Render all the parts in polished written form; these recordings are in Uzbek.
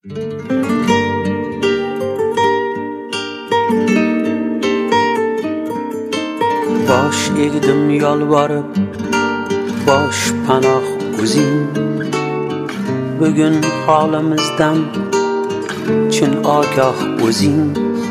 Bosh egdim yolvorib, bosh panoh o'zing. Bugun holimizdan chin ogoh o'zing.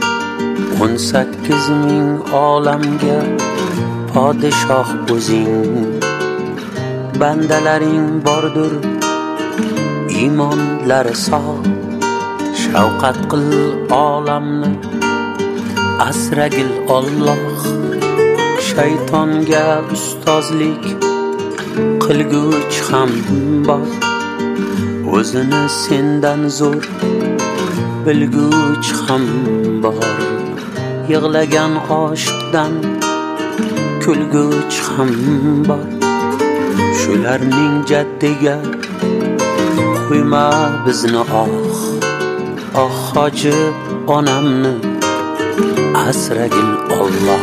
18 ming olamga podshoh o'zing. Bandalaring bordir, iymonlari sog'. Shavqat qil olamni, asragil Alloh. Shaytonga ustozlik qilguch ham bor. O'zini sendan zo'r bilguch ham bor. Yig'lagan oshiqdan kulguch ham bor. Shularning jaddiga qo'yma bizni oh hoji onamni asragil Alloh.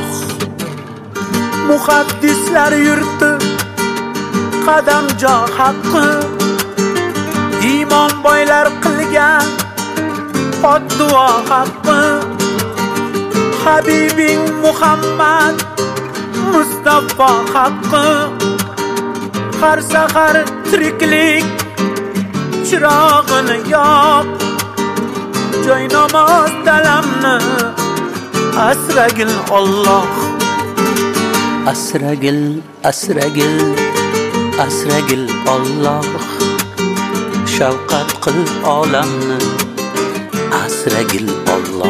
Muhaddislar yurti qadamjo haqqi, iymon boylar qilgan podduo haqqi. Habibing Muhammad Mustafa haqqi, har sahar tiriklik chirog'ini yoq. Joy namoz dalamni asragil Alloh. Asragil, asragil, asragil Alloh. Shavqat qil olamni asragil Alloh.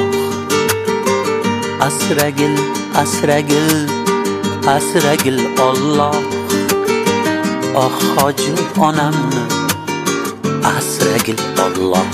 Asragil, asragil, asragil Alloh. Oh hoji onamni asragil Alloh.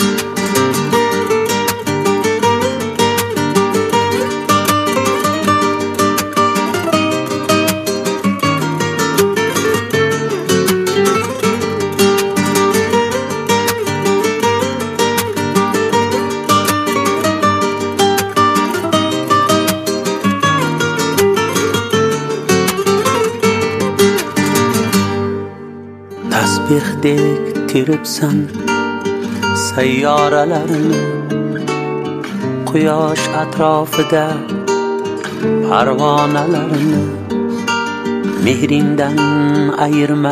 Tasbihdek teribsan sayyoralarni, quyosh atrofida parvonalarni. Mehringdan ayirma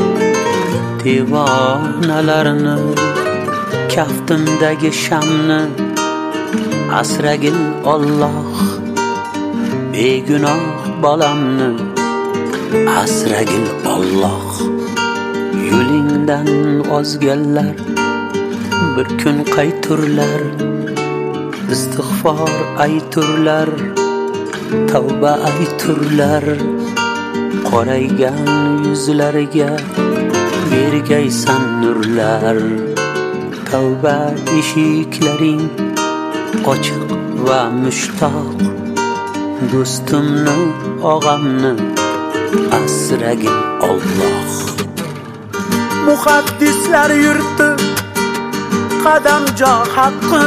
devonalarni, kaftimdagi shamni asragil Alloh. Begunoh bolamni asragil Alloh. Yo'lingdan ozganlar bir kun qayturlar. Istig'for ayturlar, tavba ayturlar. Qoraygan yuzlariga bergaysan nurlar. Tavba eshiklaring ochiq va mushtoq. Do'stimni, og'amni asragil Alloh. Muhaddislar yurti qadamjo haqqi,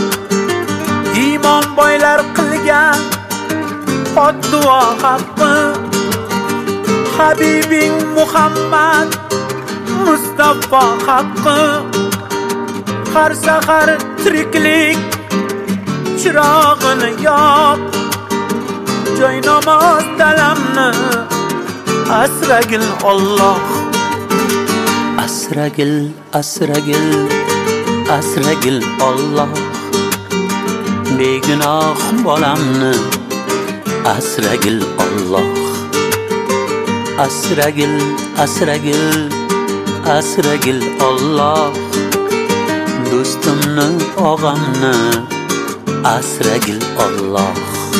iymon boylar qilgan podduo haqqi. Habibing Muhammad Mustafa haqqi, har sahar tiriklik chirog'ini yoq. Joy namoz dalamni asragil Alloh. Asragil, asragil, asragil Alloh. Begunoh bolamni asragil Alloh. Asragil, asragil, asragil Alloh. Do'stimni, og'amni asragil Alloh.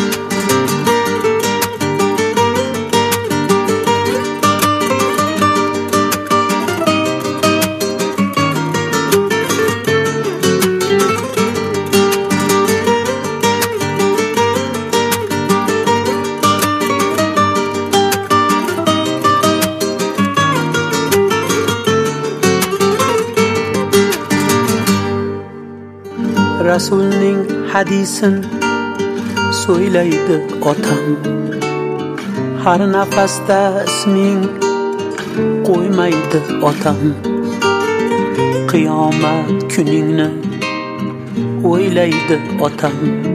Rasulning hadisin so'ylaydi otam. Har nafasda isming qo'ymaydi otam. qiyomat kuningni o'ylaydi otam.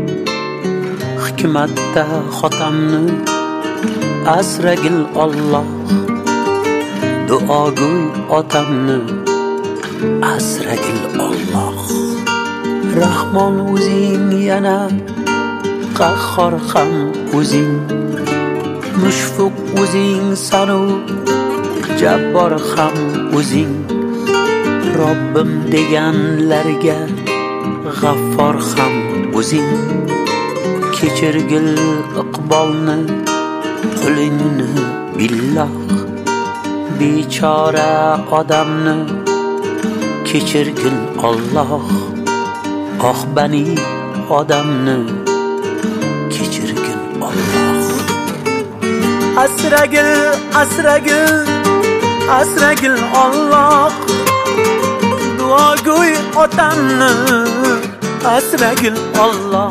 Hikmatda xotamni asragil Alloh. Duogo'y otamni asragil Alloh. Rahmon o'zing yana, qahhor ham o'zing, mushfiq o'zing sanu, jabbor ham o'zing. Robbim deganlarga g'affor ham o'zing. Kechirgil iqbolni, qulingni billoh. Bechora odamni kechirgil Alloh. Oh bani odamni kechirgil Alloh. Asragil, asragil, asragil Alloh. Duogo'y otamni asragil Alloh.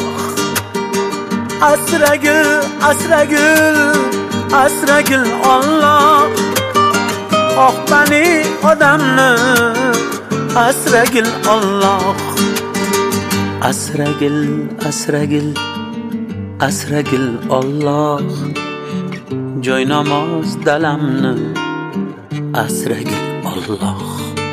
Asragil, asragil, asragil Alloh. Oh bani odamni asragil Alloh. Asragil, asragil, asragil Alloh. Joy namoz dalamni asragil Alloh.